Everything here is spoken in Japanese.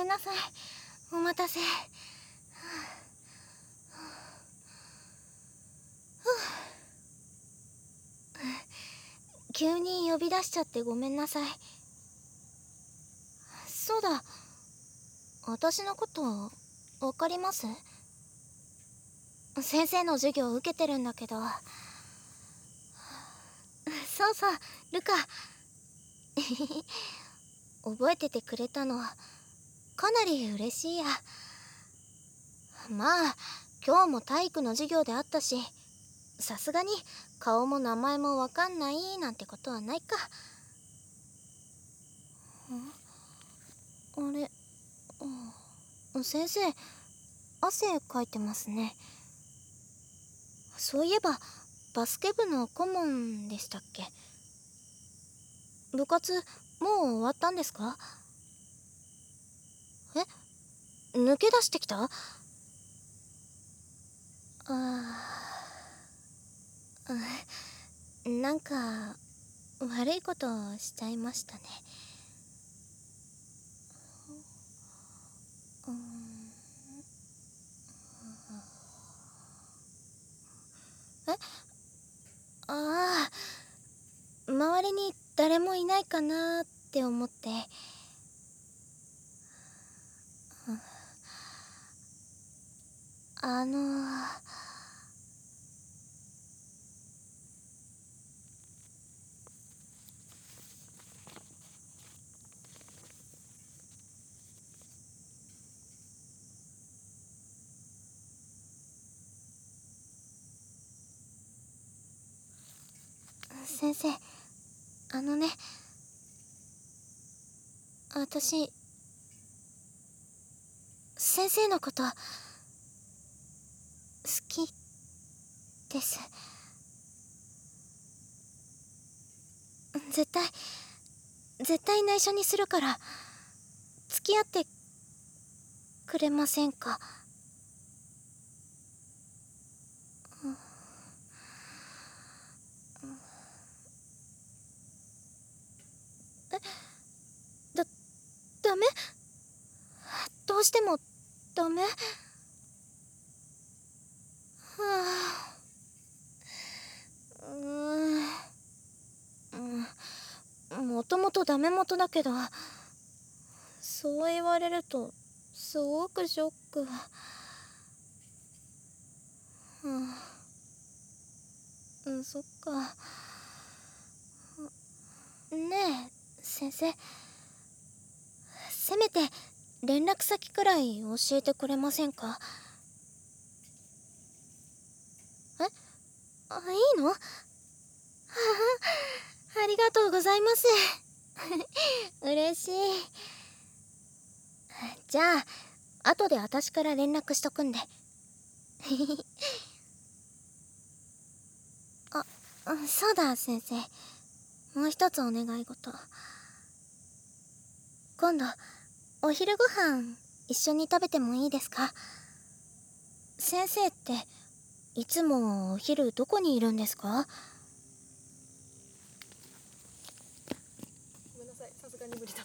んなさい。お待たせ。急に呼び出しちゃってごめんなさい。そうだ、私のことわかります？先生の授業受けてるんだけど。そうそう、ルカ。覚えててくれたのかなり嬉しいや。まあ今日も体育の授業であったし、さすがに顔も名前もわかんないなんてことはないか。あれ、先生、汗かいてますね。そういえばバスケ部の顧問でしたっけ？部活もう終わったんですか？抜け出してきた？なんか悪いことしちゃいましたね。えああ、周りに誰もいないかなって思って。あの先生、あのね、私先生のこと好きです。絶対内緒にするから付き合ってくれませんか？だダメ？どうしてもダメ？はあ、もともとダメ元だけど、そう言われるとすごくショック。そっか。ねえ先生、せめて連絡先くらい教えてくれませんか？いいの？ははありがとうございます。嬉しい。じゃあ後で私から連絡しとくんで。そうだ先生、もう一つお願い事。今度お昼ご飯一緒に食べてもいいですか？先生っていつもお昼どこにいるんですか？ ごめんなさい、さすがに無理だった。